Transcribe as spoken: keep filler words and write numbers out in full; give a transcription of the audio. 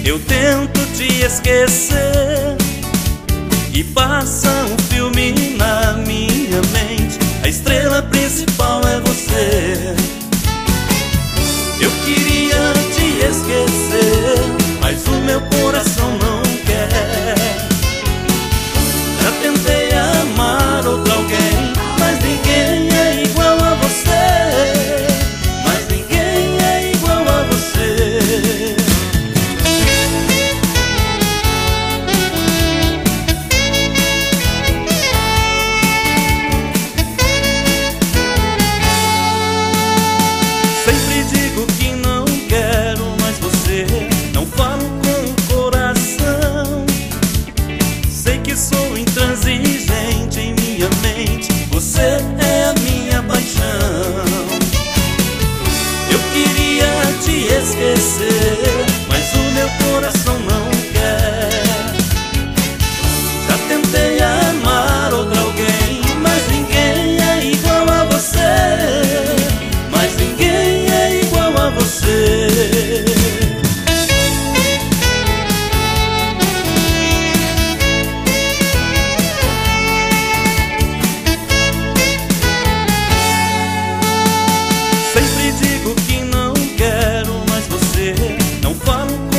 Eu tento te esquecer e passa um filme na minha mente. A estrela principal é você. Eu queria te esquecer, mas o meu coração não quer. Já tentei amar outra alguém, mas ninguém é igual a você. Mas ninguém é igual a você. Sempre digo que não quero mais você, não falo com o coração. Sei que sou intransigente em minha mente, você é a minha paixão. Eu queria te esquecer, mas o meu coração não quer. Já tentei amar outra alguém, mas ninguém é igual a você. Mas ninguém é igual a você. Sempre digo que não quero mais você, não falo com